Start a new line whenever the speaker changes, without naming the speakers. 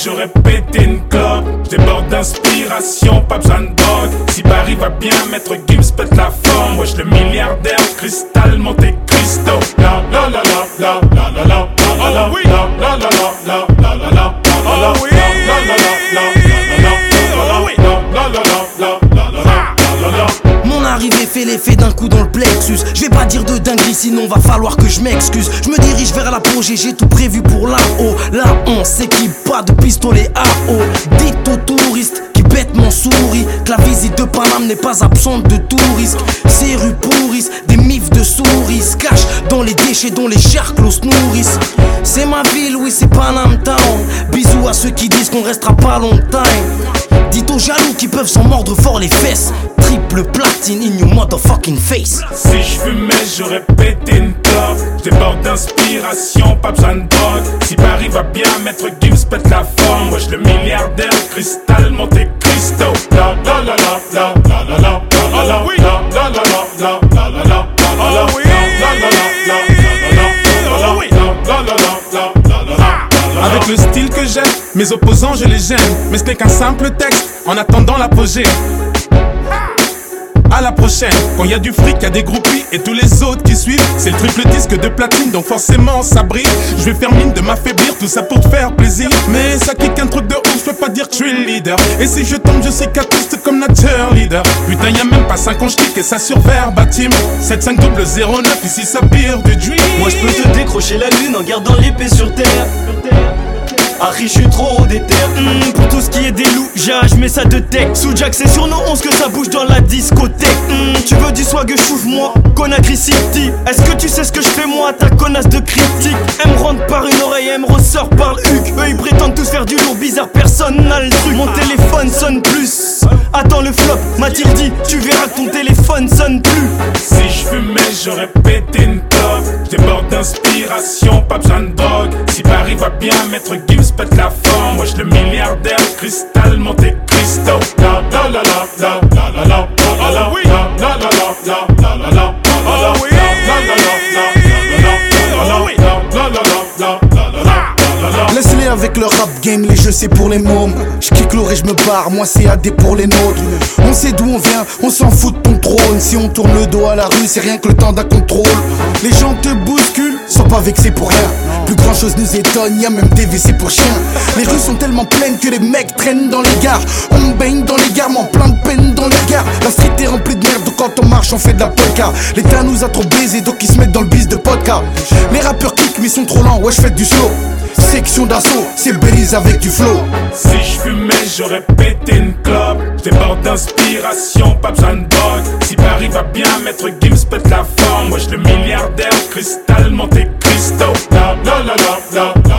j'aurais pété une clope. J'déborde d'inspiration, pas besoin de drogue. Si Paris va bien, maître Gims pète la forme. Wesh le milliardaire, cristal, Monte Cristo. La la la la la la la la la la la la la la la la la.
Mon arrivée fait l'effet d'un coup dans le plexus. Je vais pas dire de dinguerie sinon va falloir que je m'excuse. Je me dirige vers l'apogée, j'ai tout prévu pour là-haut. Là on s'équipe pas de pistolet à eau. Dites aux touristes qui bêtement sourient que la visite de Paname n'est pas absente de tout risque. Ces rues pourrissent, des mifs de souris se cachent dans les déchets dont les charclos se nourrissent. C'est ma ville, oui c'est Paname Town. Bisous à ceux qui disent qu'on restera pas longtemps. Dites aux jaloux qui peuvent s'en mordre fort les fesses. Triple platine in your motherfucking face.
Si j'fumais, j'aurais pété une clope. J'déborde d'inspiration, pas besoin de drogue. Si Paris va bien, maître Gims pète la forme. Wesh le milliardaire, cristal, Monte Cristo. La la la la la la la la la la la la la la la la la. Avec le style que j'aime, mes opposants je les gêne. Mais ce n'est qu'un simple texte en attendant l'apogée. À la prochaine, quand y a du fric, y a des groupies et tous les autres qui suivent. C'est le triple disque de platine, donc forcément ça brille. Je vais faire mine de m'affaiblir, tout ça pour te faire plaisir. Mais ça kick un truc de ouf, je peux pas dire que je suis le leader. Et si je tombe, je cicatrise comme nature leader. Putain, y a même pas 5 ans, je et ça sur verbatim. 7509, ici ça pire du dream.
Moi je peux te décrocher la lune en gardant l'épée sur terre. Harry, je suis trop déter. Pour tout ce qui est des loups, je mets ça de tech. Sous Jack, c'est sur nos 11 que ça bouge dans la discothèque. Tu veux du swag, chouffe-moi, Conakry City. Est-ce que tu sais ce que je fais moi, ta connasse de critique? Elle me rentre par une oreille, elle me ressort par le huc. Eux ils prétendent tous faire du lourd, bizarre, personne n'a le truc. Mon téléphone sonne plus. Attends le flop, m'a-t-il dit, tu verras que ton téléphone sonne plus.
Si je fumais, j'aurais pété une clope. J'déborde d'inspiration, pas besoin de drogue. Si Paris va bien, maître Gims pète la forme. Wesh le milliardaire, cristal, Monte Cristo. La la la la la la la la la la la la la la.
Laisse-les avec le rap game, les jeux c'est pour les mômes. J'kick l'or et j'me barre, moi c'est AD pour les nôtres. On sait d'où on vient, on s'en fout de ton trône. Si on tourne le dos à la rue, c'est rien que le temps d'un contrôle. Les gens te bousculent, sont pas vexés pour rien. Plus grand chose nous étonne, y'a même des WC pour chiens. Les rues sont tellement pleines que les mecs traînent dans les gares. On baigne dans les gares, mais en plein de peine dans les gares. La street est remplie de merde, donc quand on marche on fait de la polka. L'État nous a trop baisé, donc ils se mettent dans le bis de podcast. Les rappeurs kick mais ils sont trop lents, ouais j'fais du slow. Section d'assaut, c'est Belize avec du flow.
Si je fumais, j'aurais pété une clope. J'déborde d'inspiration, pas besoin de drogue. Si Paris va bien, maître Gims pète la forme. Wesh le milliardaire, cristal, Monte Cristo. La la la la la